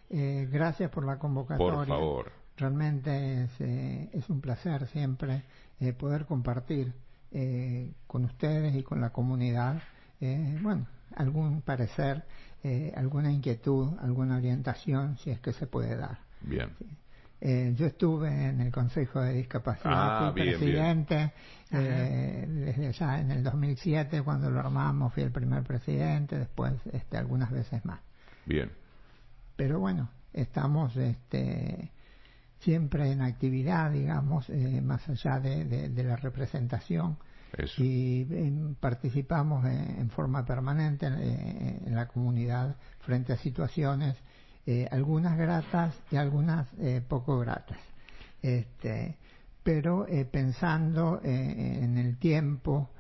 Gracias por la convocatoria. Por favor. Realmente es un placer siempre poder compartir con ustedes y con la comunidad, algún parecer, alguna inquietud, alguna orientación, si es que se puede dar. Bien. Yo estuve en el Consejo de Discapacidad, fui presidente desde ya en el 2007, cuando lo armamos, fui el primer presidente, después algunas veces más. Bien. Pero bueno, estamos siempre en actividad, digamos, más allá de la representación. Eso. Y participamos en forma permanente en la comunidad frente a situaciones, algunas gratas y algunas poco gratas. Pero pensando en el tiempo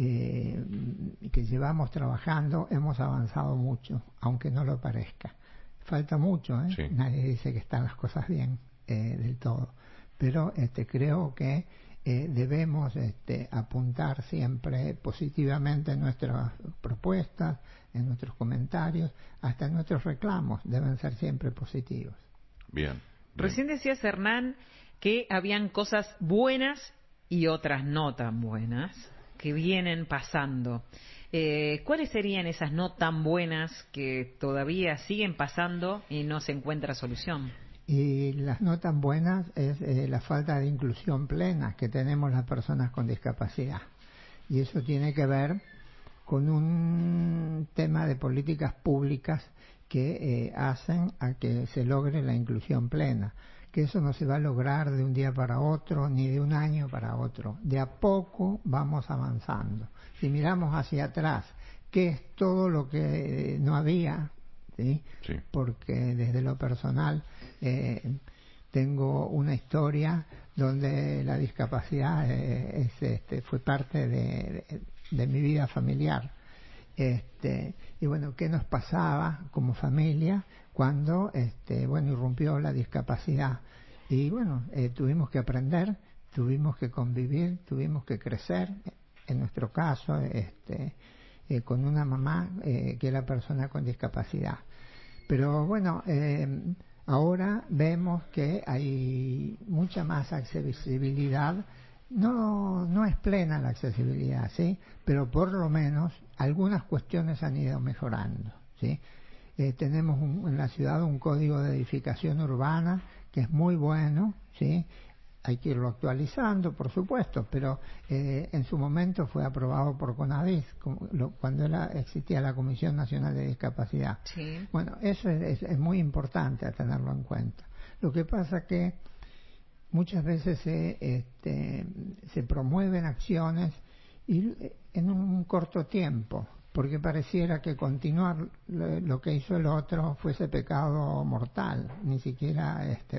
que llevamos trabajando, hemos avanzado mucho, aunque no lo parezca. Falta mucho, Sí. Nadie dice que están las cosas bien del todo, pero creo que debemos apuntar siempre positivamente en nuestras propuestas, en nuestros comentarios, hasta en nuestros reclamos, deben ser siempre positivos. Bien. Recién decías, Hernán, que habían cosas buenas y otras no tan buenas que vienen pasando. ¿Cuáles serían esas no tan buenas que todavía siguen pasando y no se encuentra solución? Y las no tan buenas es la falta de inclusión plena que tenemos las personas con discapacidad. Y eso tiene que ver con un tema de políticas públicas que hacen a que se logre la inclusión plena. Que eso no se va a lograr de un día para otro, ni de un año para otro. De a poco vamos avanzando. Si miramos hacia atrás, ¿qué es todo lo que no había? ¿Sí? Sí. Porque desde lo personal tengo una historia donde la discapacidad fue parte de mi vida familiar. Y bueno, ¿qué nos pasaba como familia cuando irrumpió la discapacidad? Y bueno, tuvimos que aprender, tuvimos que convivir, tuvimos que crecer. En nuestro caso, con una mamá que era persona con discapacidad. Pero bueno, ahora vemos que hay mucha más accesibilidad. No es plena la accesibilidad, ¿sí? Pero por lo menos algunas cuestiones han ido mejorando, ¿sí? Tenemos en la ciudad un código de edificación urbana que es muy bueno, ¿sí? Hay que irlo actualizando, por supuesto, pero en su momento fue aprobado por CONADIS, cuando existía la Comisión Nacional de Discapacidad. Sí. Bueno, eso es muy importante a tenerlo en cuenta. Lo que pasa que muchas veces se promueven acciones y en un corto tiempo, porque pareciera que continuar lo que hizo el otro fuese pecado mortal, ni siquiera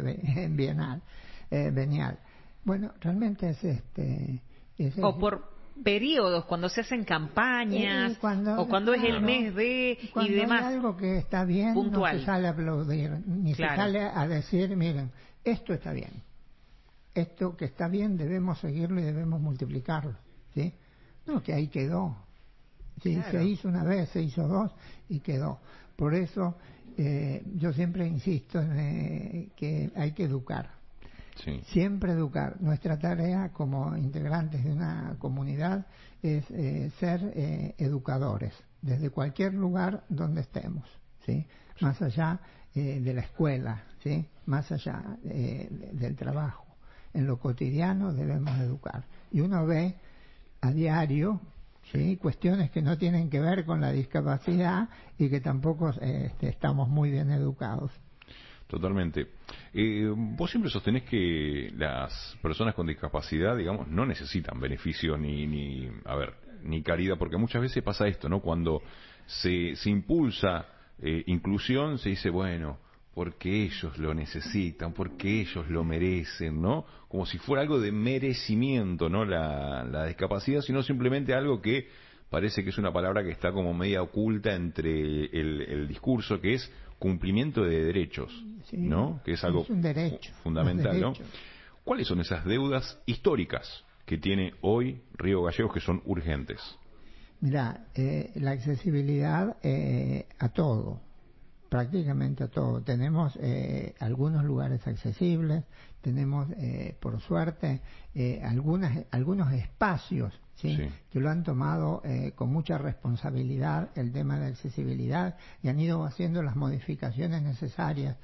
venial. Bueno, realmente o por periodos, cuando se hacen campañas, o cuando es el mes de y demás. Hay algo que está bien, puntual. No se sale a aplaudir, ni claro. se sale a decir, miren, esto está bien. Esto que está bien debemos seguirlo y debemos multiplicarlo, ¿sí? No, que ahí quedó. ¿Sí? Claro. Se hizo una vez, se hizo dos y quedó. Por eso yo siempre insisto en que hay que educar. Sí. Siempre educar. Nuestra tarea como integrantes de una comunidad es ser educadores, desde cualquier lugar donde estemos, ¿sí? Más allá de la escuela, ¿sí? Más allá del trabajo. En lo cotidiano debemos educar. Y uno ve a diario, ¿sí? Cuestiones que no tienen que ver con la discapacidad y que tampoco estamos muy bien educados. Totalmente. Vos siempre sostenés que las personas con discapacidad, digamos, no necesitan beneficios ni caridad, porque muchas veces pasa esto, ¿no? Cuando se impulsa inclusión, se dice, bueno, porque ellos lo necesitan, porque ellos lo merecen, ¿no? Como si fuera algo de merecimiento, ¿no? La discapacidad, sino simplemente algo que parece que es una palabra que está como media oculta entre el discurso, que es cumplimiento de derechos, Sí, ¿no? Que es algo un derecho, fundamental, ¿no? ¿Cuáles son esas deudas históricas que tiene hoy Río Gallegos que son urgentes? Mirá, la accesibilidad a todo, prácticamente todo. Tenemos algunos lugares accesibles, tenemos, por suerte, algunos espacios, ¿sí? Sí. Que lo han tomado con mucha responsabilidad el tema de accesibilidad y han ido haciendo las modificaciones necesarias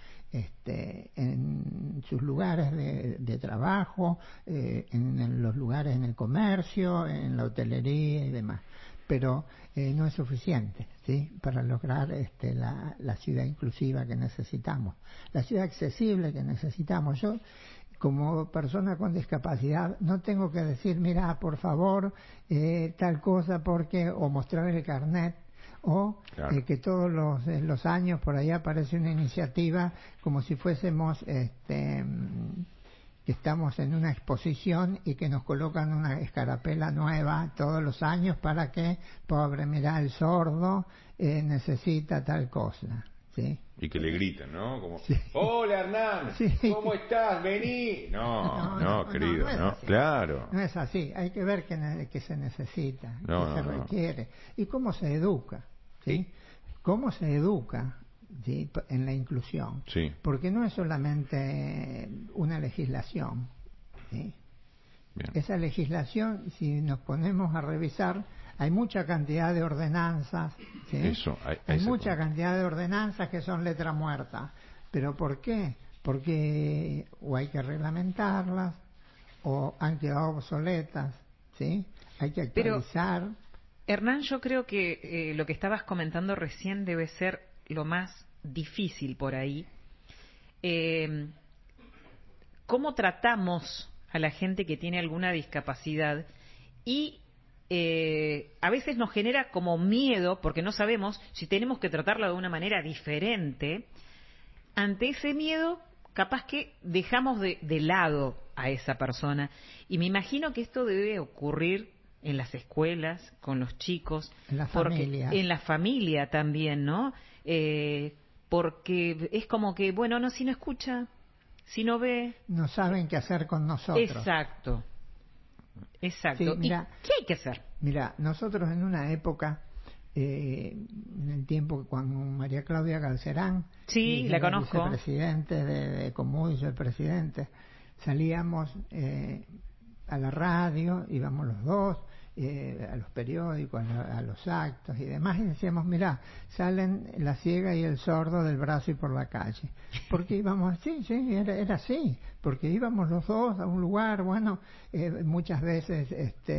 en sus lugares de trabajo, en los lugares en el comercio, en la hotelería y demás. Pero no es suficiente, ¿sí? Para lograr la ciudad inclusiva que necesitamos, la ciudad accesible que necesitamos. Yo, como persona con discapacidad, no tengo que decir, mira, por favor, tal cosa, porque, o mostrar el carnet, o Claro. que todos los años por ahí aparece una iniciativa como si fuésemos que estamos en una exposición y que nos colocan una escarapela nueva todos los años para que, pobre, mira, el sordo necesita tal cosa, ¿sí? Y que le griten, ¿no? Como, Sí. hola Hernán, Sí. ¿cómo estás? Vení. No, querido, no es no. así. Claro. No es así, hay que ver que se necesita, No, que se no. requiere, y cómo se educa, ¿sí? ¿Cómo se educa, ¿sí? En la inclusión? Sí. Porque no es solamente una legislación, ¿sí? Bien. Esa legislación, si nos ponemos a revisar, hay mucha cantidad de ordenanzas, ¿sí? Eso, Hay mucha cantidad de ordenanzas que son letra muerta. ¿Pero por qué? Porque o hay que reglamentarlas o han quedado obsoletas, ¿sí? Hay que actualizar. Hernán, yo creo que lo que estabas comentando recién debe ser lo más difícil por ahí. ¿Cómo tratamos a la gente que tiene alguna discapacidad? Y a veces nos genera como miedo, porque no sabemos si tenemos que tratarla de una manera diferente. Ante ese miedo, capaz que dejamos de lado a esa persona. Y me imagino que esto debe ocurrir en las escuelas, con los chicos, En la porque familia. en la familia también, ¿no? Porque es como que, bueno, no, si no escucha, si no ve. No saben qué hacer con nosotros. Exacto. Sí, mira, ¿y qué hay que hacer? Mira, nosotros en una época, en el tiempo cuando María Claudia Galcerán, Sí, la era conozco. vicepresidente de Común y yo el presidente, salíamos a la radio, íbamos los dos, a los periódicos, a los actos y demás, y decíamos, mira, salen la ciega y el sordo del brazo y por la calle. Porque íbamos así, sí, era así, porque íbamos los dos a un lugar, bueno, muchas veces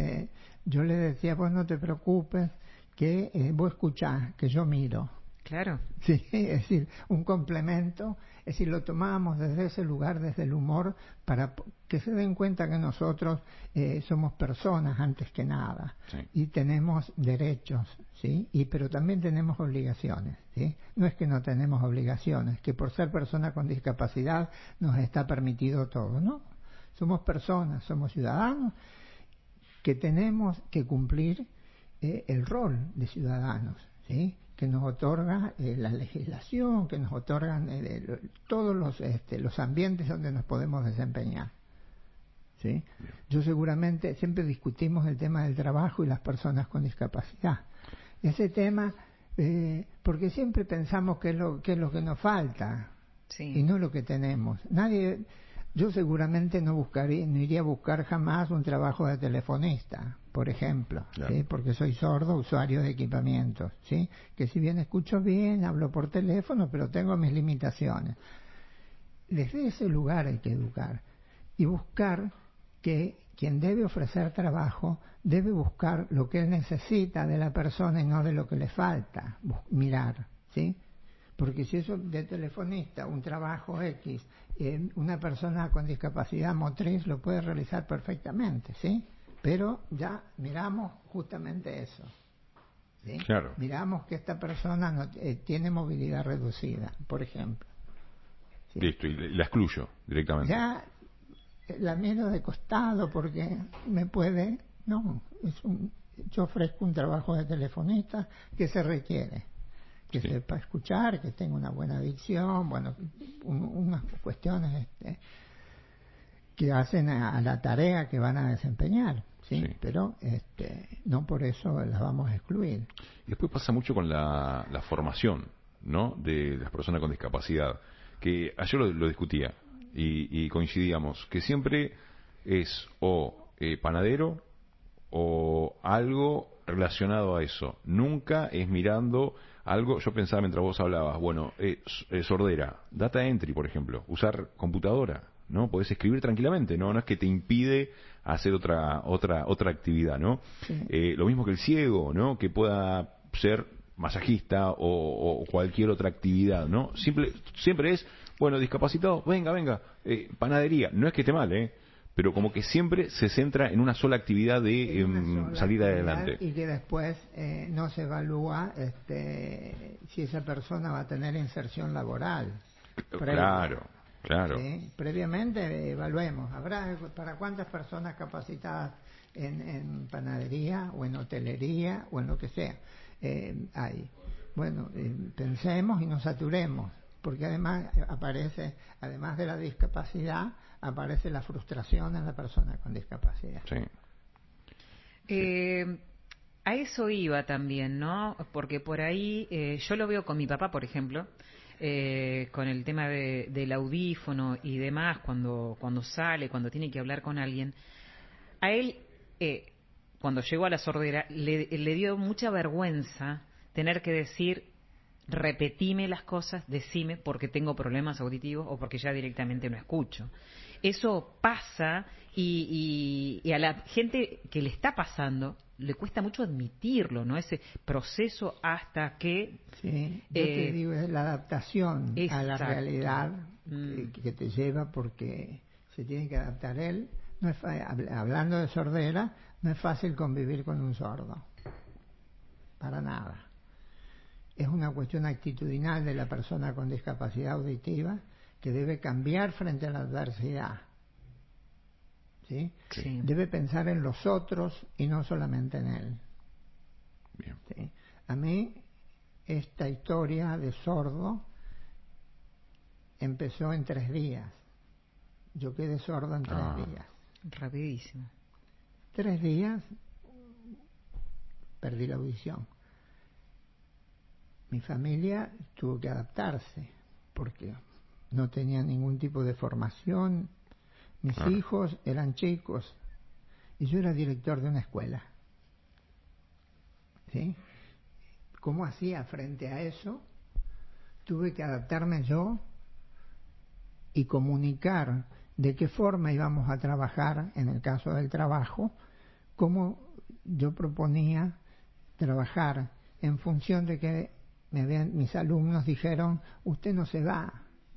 yo le decía, vos no te preocupes, que vos escuchás, que yo miro. Claro. Sí, es decir, un complemento, es decir, lo tomábamos desde ese lugar, desde el humor, para que se den cuenta que nosotros somos personas antes que nada, Sí. y tenemos derechos, ¿sí? Pero también tenemos obligaciones, ¿sí? No es que no tenemos obligaciones, que por ser persona con discapacidad nos está permitido todo, ¿no? Somos personas, somos ciudadanos que tenemos que cumplir el rol de ciudadanos, ¿sí? Que nos otorga la legislación, que nos otorgan todos los ambientes donde nos podemos desempeñar, ¿sí? Yo seguramente siempre discutimos el tema del trabajo y las personas con discapacidad. Ese tema, porque siempre pensamos que es lo que nos falta, Sí. y no lo que tenemos. Yo seguramente no iría a buscar jamás un trabajo de telefonista, por ejemplo, Claro. ¿sí? Porque soy sordo, usuario de equipamientos, ¿sí? Que si bien escucho bien, hablo por teléfono, pero tengo mis limitaciones. Desde ese lugar hay que educar y buscar que quien debe ofrecer trabajo debe buscar lo que él necesita de la persona y no de lo que le falta, mirar, ¿sí? Porque si eso de telefonista, un trabajo X, una persona con discapacidad motriz lo puede realizar perfectamente, ¿sí? Pero ya miramos justamente eso, ¿sí? Claro. Miramos que esta persona no, tiene movilidad reducida, por ejemplo. ¿Sí? Listo, y la excluyo directamente. Ya la miro de costado porque me puede... No, yo ofrezco un trabajo de telefonista que se requiere. Que Sí. sepa escuchar, que tenga una buena dicción, bueno, unas cuestiones que hacen a la tarea que van a desempeñar, ¿sí? Sí. Pero no por eso las vamos a excluir. Y después pasa mucho con la formación ¿no?, de las personas con discapacidad, que ayer lo discutía y coincidíamos, que siempre es o panadero o algo relacionado a eso. Nunca es mirando algo. Yo pensaba mientras vos hablabas, bueno, sordera, data entry, por ejemplo, usar computadora, ¿no? Podés escribir tranquilamente, ¿no? No es que te impide hacer otra actividad, ¿no? Sí. Lo mismo que el ciego, ¿no? Que pueda ser masajista o cualquier otra actividad, ¿no? Siempre es, bueno, discapacitado, venga, panadería. No es que esté mal, pero como que siempre se centra en una sola actividad de salir adelante. Y que después no se evalúa si esa persona va a tener inserción laboral. Claro. ¿Sí? Previamente evaluemos, ¿habrá para cuántas personas capacitadas en panadería o en hotelería o en lo que sea hay? Bueno, pensemos y nos saturemos, porque además aparece, además de la discapacidad, aparece la frustración en la persona con discapacidad. Sí. A eso iba también, ¿no? Porque por ahí yo lo veo con mi papá, por ejemplo, con el tema del audífono y demás, cuando sale, cuando tiene que hablar con alguien. A él, cuando llegó a la sordera, le dio mucha vergüenza tener que decir: repetime las cosas, decime porque tengo problemas auditivos o porque ya directamente no escucho. Eso pasa y a la gente que le está pasando le cuesta mucho admitirlo, ¿no? Ese proceso hasta que... Sí, yo te digo, es la adaptación a la realidad que te lleva, porque se tiene que adaptar él. No es hablando de sordera, no es fácil convivir con un sordo, para nada. Es una cuestión actitudinal de la persona con discapacidad auditiva que debe cambiar frente a la adversidad. ¿Sí? Sí. Debe pensar en los otros y no solamente en él. Bien. ¿Sí? A mí, esta historia de sordo empezó en 3 días. Yo quedé sordo en 3 días. Rapidísimo. 3 días perdí la audición. Mi familia tuvo que adaptarse porque no tenía ningún tipo de formación. Mis hijos eran chicos y yo era director de una escuela. ¿Sí? ¿Cómo hacía frente a eso? Tuve que adaptarme yo y comunicar de qué forma íbamos a trabajar en el caso del trabajo, cómo yo proponía trabajar en función de que mis alumnos dijeron: usted no se va,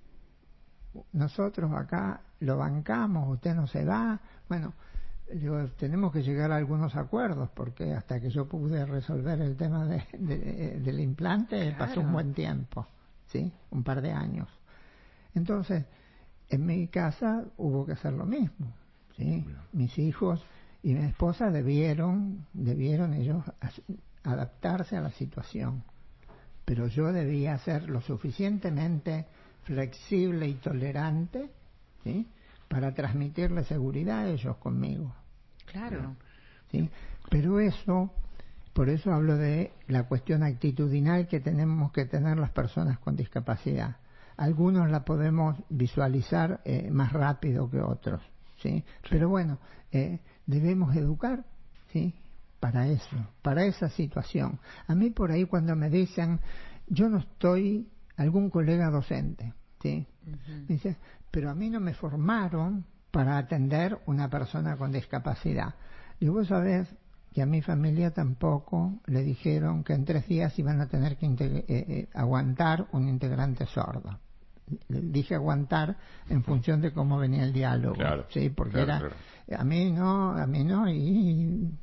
nosotros acá lo bancamos, usted no se va. Bueno, digo, tenemos que llegar a algunos acuerdos, porque hasta que yo pude resolver el tema del implante, pasó un buen tiempo, ¿sí? Un par de años. Entonces, en mi casa hubo que hacer lo mismo, ¿sí? Mis hijos y mi esposa debieron ellos adaptarse a la situación, pero yo debía ser lo suficientemente flexible y tolerante, ¿sí?, para transmitirle seguridad a ellos conmigo. Claro. ¿Sí? Pero por eso hablo de la cuestión actitudinal que tenemos que tener las personas con discapacidad. Algunos la podemos visualizar más rápido que otros, ¿sí? Pero bueno, debemos educar, ¿sí?, para eso, para esa situación. A mí por ahí cuando me dicen, yo no estoy, algún colega docente, ¿sí?, me dice, pero a mí no me formaron para atender una persona con discapacidad. Y vos sabés que a mi familia tampoco le dijeron que en 3 días iban a tener que aguantar un integrante sordo. Le dije aguantar en función de cómo venía el diálogo, ¿sí? Porque claro. A mí no, y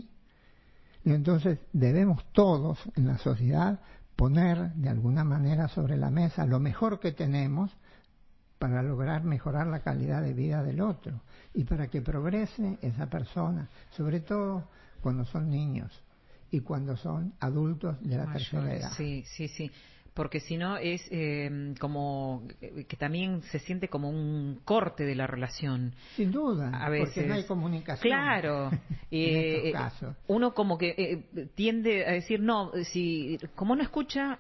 entonces debemos todos en la sociedad poner de alguna manera sobre la mesa lo mejor que tenemos para lograr mejorar la calidad de vida del otro y para que progrese esa persona, sobre todo cuando son niños y cuando son adultos de la tercera edad. Sí. porque si no es como que también se siente como un corte de la relación. Sin duda, A veces. porque no hay comunicación. Claro. En estos casos. Uno como que tiende a decir, no, si como no escucha,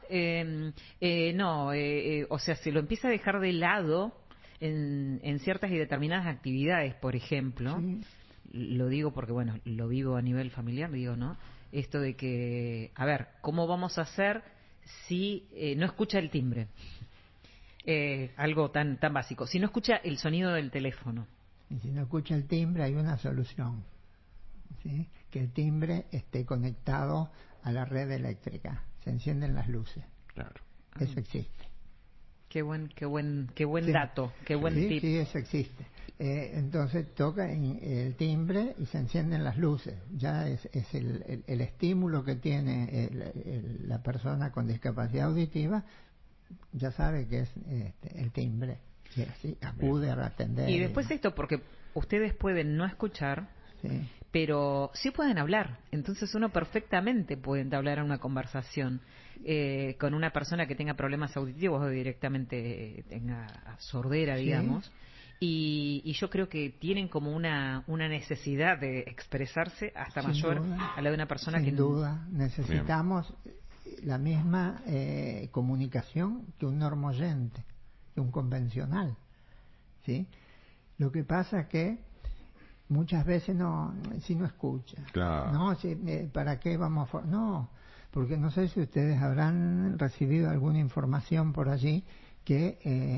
o sea, se lo empieza a dejar de lado en ciertas y determinadas actividades, por ejemplo. Sí. Lo digo porque, bueno, lo vivo a nivel familiar, digo, ¿no? Esto de que, a ver, ¿cómo vamos a hacer si no escucha el timbre? Algo tan básico. Si no escucha el sonido del teléfono. Y si no escucha el timbre, hay una solución, ¿sí? Que el timbre esté conectado a la red eléctrica. Se encienden las luces. Claro. Eso existe. Qué buen Sí. dato, qué buen Sí, tip. sí, eso existe. Entonces toca el timbre y se encienden las luces. Ya es el estímulo que tiene la persona con discapacidad auditiva, ya sabe que es el timbre. Y así acude a atender. Y después esto, porque ustedes pueden no escuchar, Sí. pero sí pueden hablar. Entonces uno perfectamente puede entablar una conversación con una persona que tenga problemas auditivos o directamente tenga sordera, Sí. digamos. Y yo creo que tienen como una necesidad de expresarse hasta Sin mayor duda. a la de una persona Sin que duda, necesitamos la misma comunicación que un normoyente, que un convencional, ¿sí? Lo que pasa es que muchas veces si no escucha, Claro. no, ¿para qué vamos no, porque no sé si ustedes habrán recibido alguna información por allí que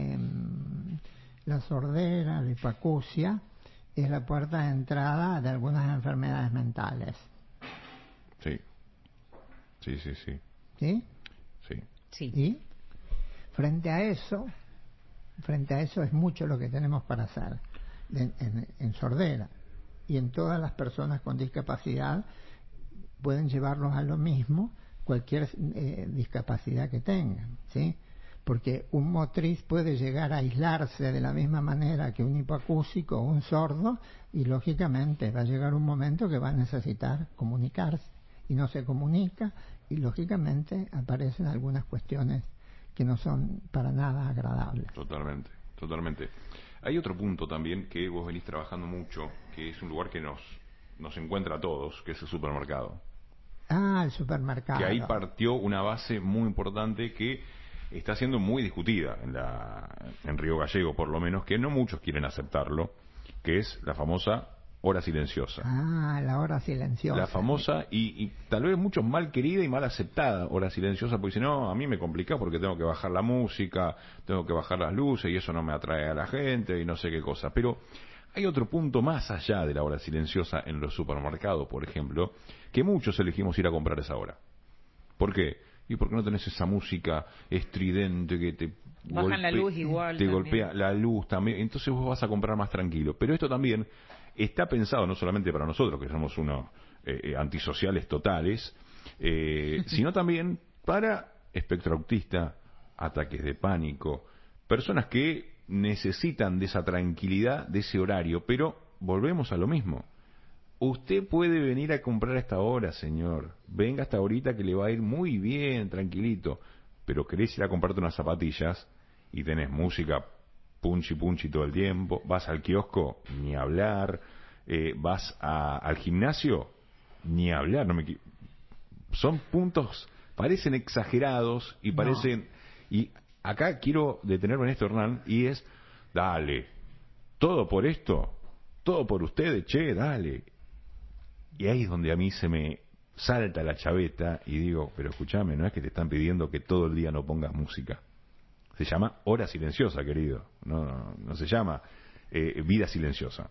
la sordera, la hipacusia, es la puerta de entrada de algunas enfermedades mentales. Sí. Sí, sí, sí. ¿Sí? Sí. Sí. Y frente a eso es mucho lo que tenemos para hacer en sordera. Y en todas las personas con discapacidad pueden llevarlos a lo mismo cualquier discapacidad que tengan, ¿sí? Porque un motriz puede llegar a aislarse de la misma manera que un hipoacúsico o un sordo, y lógicamente va a llegar un momento que va a necesitar comunicarse y no se comunica, y lógicamente aparecen algunas cuestiones que no son para nada agradables. Totalmente, totalmente. Hay otro punto también que vos venís trabajando mucho, que es un lugar que nos encuentra a todos, que es el supermercado. El supermercado. Que ahí partió una base muy importante que está siendo muy discutida en Río Gallego, por lo menos, que no muchos quieren aceptarlo, que es la famosa hora silenciosa. La hora silenciosa. La famosa y tal vez muchos mal querida y mal aceptada hora silenciosa, porque si no, a mí me complica porque tengo que bajar la música, tengo que bajar las luces y eso no me atrae a la gente y no sé qué cosa. Pero hay otro punto más allá de la hora silenciosa en los supermercados, por ejemplo, que muchos elegimos ir a comprar esa hora. ¿Por qué? Y porque no tenés esa música estridente que te bajan la luz igual, te también. golpea la luz también, entonces vos vas a comprar más tranquilo. Pero esto también está pensado no solamente para nosotros, que somos unos antisociales totales, sino también para espectro autista, ataques de pánico, personas que necesitan de esa tranquilidad, de ese horario, pero volvemos a lo mismo. Usted puede venir a comprar a esta hora, señor. Venga hasta ahorita que le va a ir muy bien, tranquilito. Pero querés ir a comprarte unas zapatillas y tenés música punchi punchi todo el tiempo. Vas al kiosco, ni hablar. Vas al gimnasio, ni hablar. Son puntos, parecen exagerados y parecen... Y acá quiero detenerme en esto, Hernán, y es, dale, todo por esto, todo por ustedes, che, dale. Y ahí es donde a mí se me salta la chaveta y digo, pero escúchame, no es que te están pidiendo que todo el día no pongas música. Se llama hora silenciosa, querido. No se llama vida silenciosa.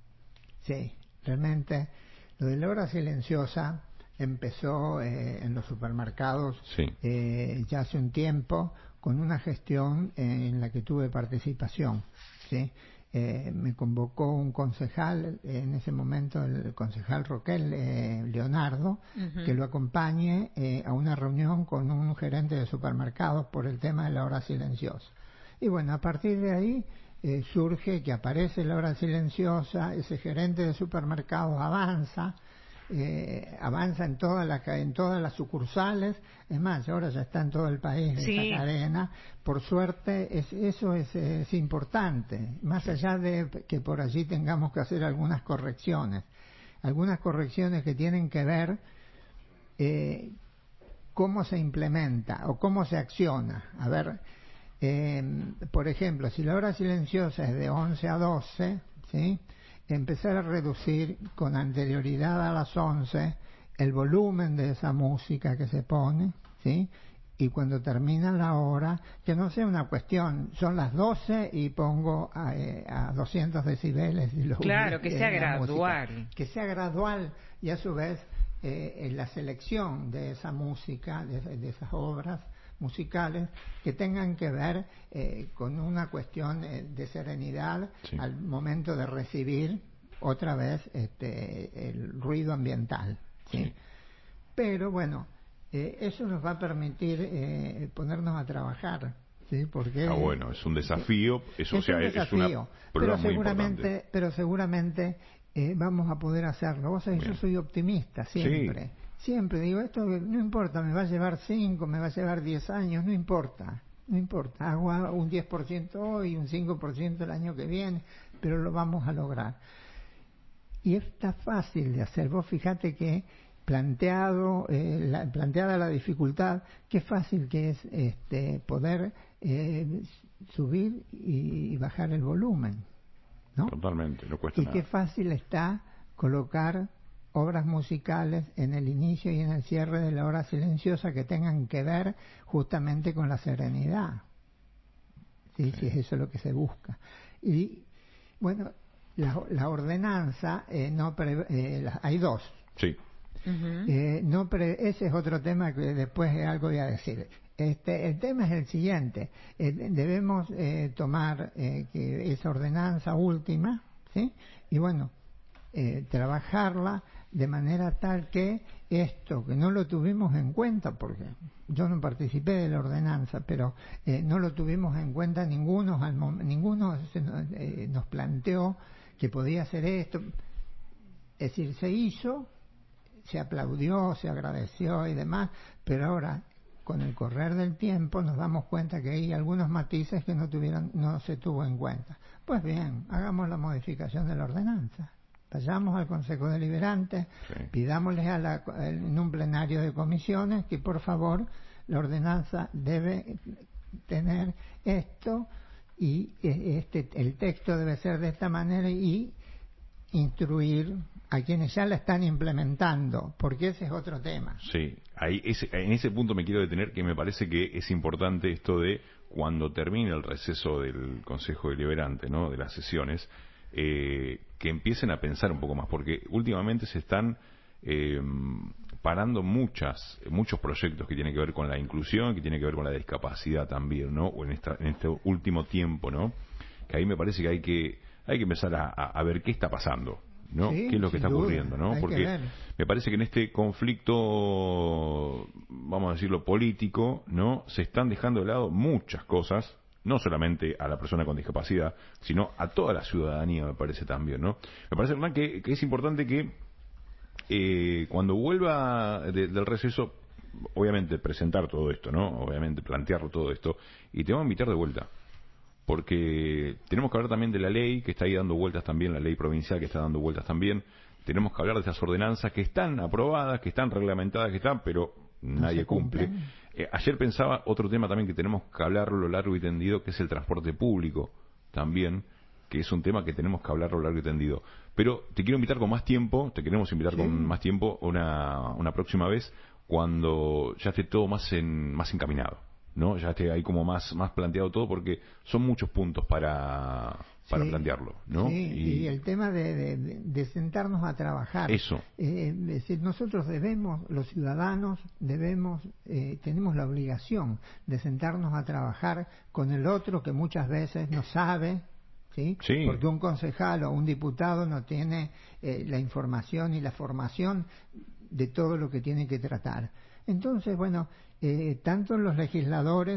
Sí, realmente lo de la hora silenciosa empezó en los supermercados ya hace un tiempo con una gestión en la que tuve participación, ¿sí? Me convocó un concejal, en ese momento el concejal Roquel Leonardo, que lo acompañe a una reunión con un gerente de supermercados por el tema de la hora silenciosa. Y bueno, a partir de ahí surge que aparece la hora silenciosa, ese gerente de supermercados avanza avanza en todas las sucursales. Es más, ahora ya está en todo el país Sí. esa cadena. Por suerte, eso es importante, más allá de que por allí tengamos que hacer algunas correcciones que tienen que ver cómo se implementa o cómo se acciona. A ver, por ejemplo, si la hora silenciosa es de 11 a 12, ¿sí?, empezar a reducir con anterioridad a las 11 el volumen de esa música que se pone, ¿sí?, y cuando termina la hora, que no sea una cuestión, son las 12 y pongo a 200 decibeles. Y Claro, que sea gradual. Música. Que sea gradual, y a su vez en la selección de esa música, de esas obras musicales, que tengan que ver con una cuestión de serenidad, sí, al momento de recibir otra vez el ruido ambiental, ¿sí? Sí. Pero bueno, eso nos va a permitir ponernos a trabajar, ¿sí? Porque bueno, es un desafío, es una prueba muy importante. Pero seguramente vamos a poder hacerlo. Vos sabés, yo soy optimista siempre. Sí. Siempre digo, esto no importa, me va a llevar 5, me va a llevar 10 años, no importa. Hago un 10% hoy, un 5% el año que viene, pero lo vamos a lograr. Y está fácil de hacer. Vos fíjate que planteada la dificultad, qué fácil que es poder subir y bajar el volumen, ¿no? Totalmente, no cuesta nada. Y qué fácil está colocar obras musicales en el inicio y en el cierre de la hora silenciosa que tengan que ver justamente con la serenidad, ¿sí? Sí. Si es eso lo que se busca. Y bueno, la ordenanza hay dos. Sí. Uh-huh. Ese es otro tema que después algo voy a decir. El tema es el siguiente: debemos tomar que esa ordenanza última, ¿sí?, y bueno, trabajarla de manera tal que esto, que no lo tuvimos en cuenta, porque yo no participé de la ordenanza, pero no lo tuvimos en cuenta, ninguno nos planteó que podía hacer esto. Es decir, se hizo, se aplaudió, se agradeció y demás, pero ahora, con el correr del tiempo, nos damos cuenta que hay algunos matices que no se tuvo en cuenta. Pues bien, hagamos la modificación de la ordenanza. Vayamos al Consejo Deliberante, sí, pidámosles en un plenario de comisiones que por favor la ordenanza debe tener esto y el texto debe ser de esta manera, y instruir a quienes ya la están implementando, porque ese es otro tema. Sí, en ese punto me quiero detener, que me parece que es importante esto de cuando termine el receso del Consejo Deliberante, ¿no?, de las sesiones, que empiecen a pensar un poco más, porque últimamente se están parando muchos proyectos que tienen que ver con la inclusión, que tienen que ver con la discapacidad también, ¿no?, o en este último tiempo, ¿no?, que ahí me parece que hay que empezar a ver qué está pasando, ¿no? Sí, qué es lo que está ocurriendo, ¿no? Porque me parece que en este conflicto, vamos a decirlo, político, ¿no?, se están dejando de lado muchas cosas, no solamente a la persona con discapacidad, sino a toda la ciudadanía, me parece también, ¿no? Me parece, Hernán, que es importante que cuando vuelva del receso, obviamente presentar todo esto, ¿no?, obviamente plantearlo todo esto, y te vamos a invitar de vuelta, porque tenemos que hablar también de la ley que está ahí dando vueltas también, la ley provincial que está dando vueltas también. Tenemos que hablar de esas ordenanzas que están aprobadas, que están reglamentadas, pero nadie cumple. Ayer pensaba otro tema también que tenemos que hablarlo lo largo y tendido, que es el transporte público también, que es un tema que tenemos que hablarlo largo y tendido. Pero te quiero invitar con más tiempo, te queremos invitar con más tiempo una próxima vez, cuando ya esté todo más encaminado, ¿no? Ya esté ahí como más planteado todo, porque son muchos puntos para plantearlo, ¿no? Sí, y el tema de sentarnos a trabajar. Eso. Es decir, nosotros los ciudadanos tenemos la obligación de sentarnos a trabajar con el otro, que muchas veces no sabe, ¿sí? Sí. Porque un concejal o un diputado no tiene la información y la formación de todo lo que tiene que tratar. Entonces, bueno, tanto los legisladores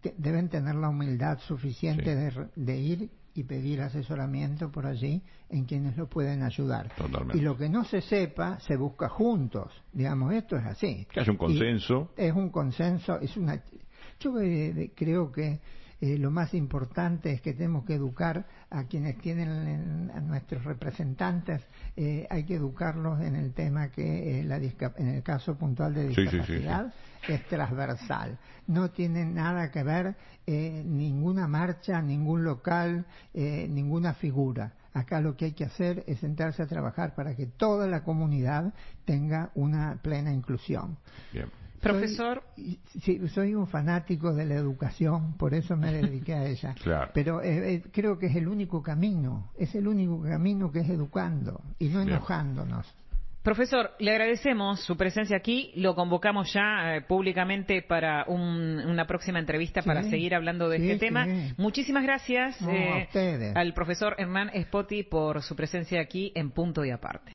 deben tener la humildad suficiente de ir y pedir asesoramiento por allí en quienes lo pueden ayudar. Totalmente. Y lo que no se sepa se busca juntos. Digamos, esto es así. Que haya un consenso. Es un consenso, yo creo que lo más importante es que tenemos que educar a quienes tienen a nuestros representantes, hay que educarlos en el tema que en el caso puntual de discapacidad es transversal, no tiene nada que ver ninguna marcha, ningún local, ninguna figura. Acá lo que hay que hacer es sentarse a trabajar para que toda la tenga una plena inclusión. Bien. Profesor. Soy un fanático de la educación, por eso me dediqué a ella. Claro. Pero creo que es el único camino que es educando y no enojándonos. Profesor, le agradecemos su presencia aquí. Lo convocamos ya públicamente para una próxima entrevista para seguir hablando de este tema. Muchísimas gracias a ustedes. al profesor Hernán Spotti por su presencia aquí en Punto y Aparte.